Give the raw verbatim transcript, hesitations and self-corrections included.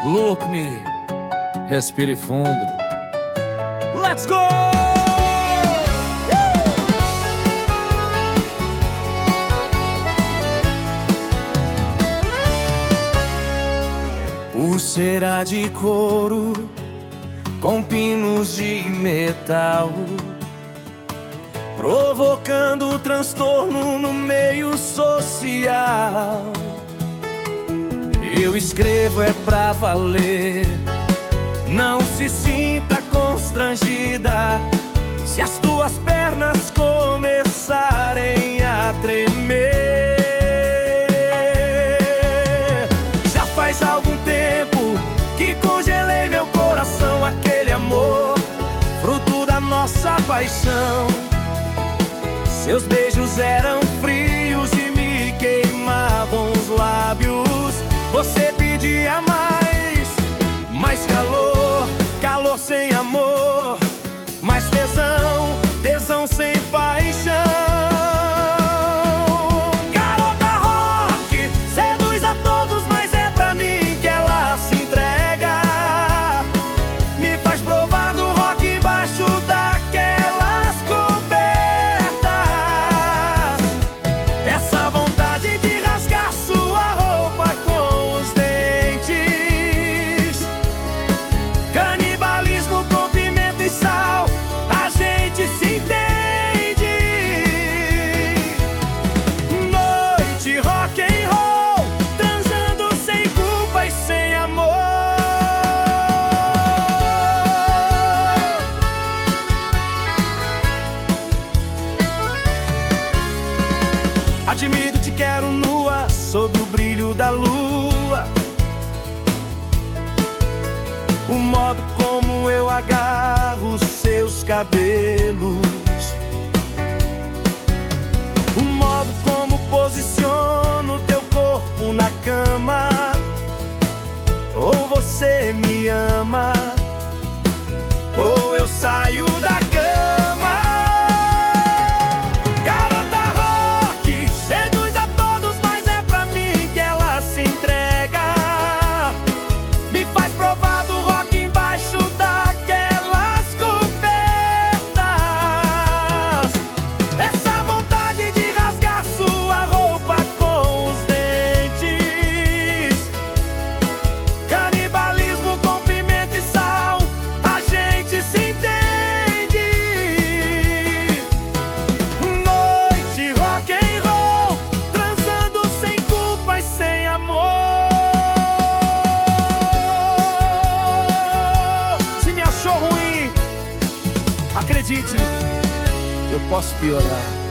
Look me, respire fundo. Let's go! Pulseira de couro com pinos de metal, provocando transtorno no meio social. Eu escrevo é pra valer, não se sinta constrangida se as tuas pernas começarem a tremer. Já faz algum tempo que congelei meu coração, aquele amor, fruto da nossa paixão. Seus beijos eram frios e me queimavam os lábios. Você pedia mais, mais calor, calor sem amor, mais tesão, tesão sem paixão. Garota rock, seduz a todos, mas é pra mim que ela se entrega. Me faz provar do rock embaixo daquelas cobertas. Essa vontade de rasgar sua roupa com os dentes, canibalismo com pimenta e sal, a gente se entende. Noite rock and roll, transando sem culpa e sem amor. Admiro, te quero nua, sob o brilho da lua. O modo como eu agarro seus cabelos, o modo como posiciono teu corpo na cama. Ou você me ama, ou eu saio da cama. Garota rock, seduz a todos, mas é pra mim que ela se entrega. Me faz provar do rock embaixo daquelas cobertas. Essa vontade de rasgar sua roupa com os dentes, canibalismo com pimenta e sal, a gente se entende. Noite rock and roll, transando sem culpa e sem amor. Se me achou ruim, acredite, eu posso piorar.